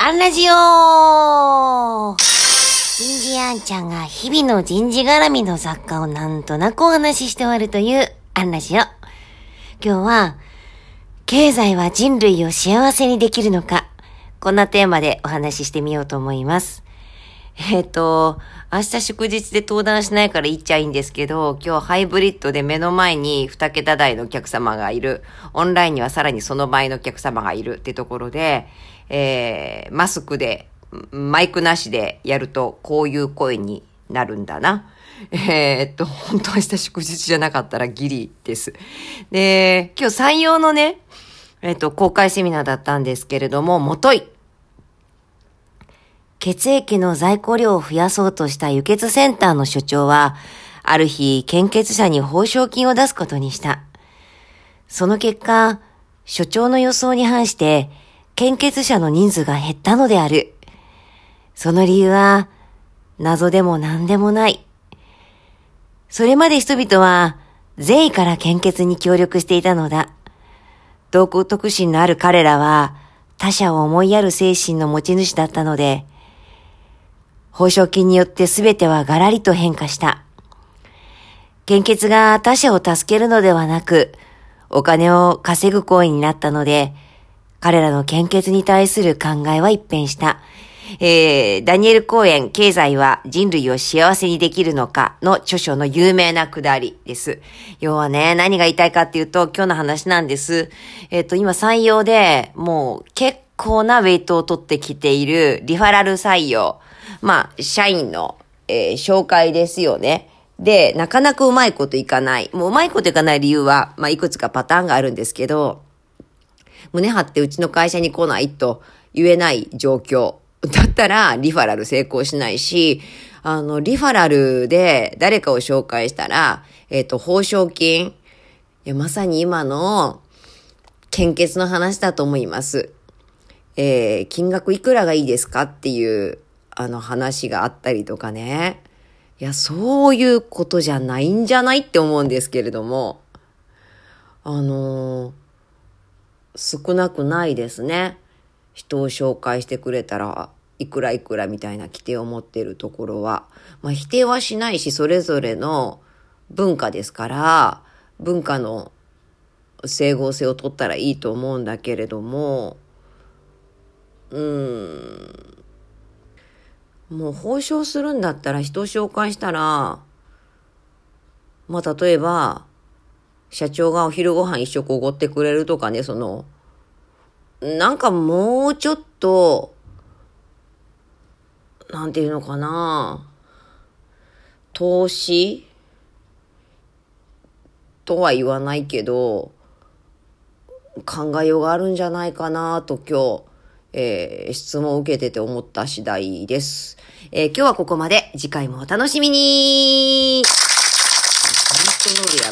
アンラジオ人事アンちゃんが日々の人事絡みの雑貨をなんとなくお話しして終わるというアンラジオ。今日は、経済は人類を幸せにできるのか、こんなテーマでお話ししてみようと思います。明日祝日で登壇しないから言っちゃいいんですけど、今日ハイブリッドで目の前に2桁台のお客様がいる。オンラインにはさらにその倍のお客様がいるってところで、マスクで、マイクなしでやるとこういう声になるんだな。本当明日祝日じゃなかったらギリです。で、今日採用のね、公開セミナーだったんですけれども、もとい。血液の在庫量を増やそうとした輸血センターの所長は、ある日、献血者に報奨金を出すことにした。その結果、所長の予想に反して、献血者の人数が減ったのである。その理由は、謎でも何でもない。それまで人々は、善意から献血に協力していたのだ。道徳心のある彼らは、他者を思いやる精神の持ち主だったので、報奨金によって全てはガラリと変化した。献血が他者を助けるのではなく、お金を稼ぐ行為になったので、彼らの献血に対する考えは一変した。ダニエル・コーエン、経済は人類を幸せにできるのかの著書の有名なくだりです。要はね、何が言いたいかっていうと、今日の話なんです。今採用でもう結構なウェイトを取ってきているリファラル採用。社員の、紹介ですよね。で、なかなかうまいこといかない。もううまいこといかない理由は、いくつかパターンがあるんですけど、胸張ってうちの会社に来ないと言えない状況。だったら、リファラル成功しないし、リファラルで誰かを紹介したら、報奨金。いや、まさに今の、献血の話だと思います。金額いくらがいいですかっていう、話があったりとかね。いや、そういうことじゃないんじゃないって思うんですけれども。少なくないですね。人を紹介してくれたらいくらいくらみたいな規定を持っているところは。否定はしないし、それぞれの文化ですから、文化の整合性を取ったらいいと思うんだけれども、もう報奨するんだったら人を紹介したら、例えば、社長がお昼ご飯一食おごってくれるとかね、なんかもうちょっと、なんていうのかな、投資とは言わないけど、考えようがあるんじゃないかなと今日、質問を受けてて思った次第です。今日はここまで。次回もお楽しみに。本当のり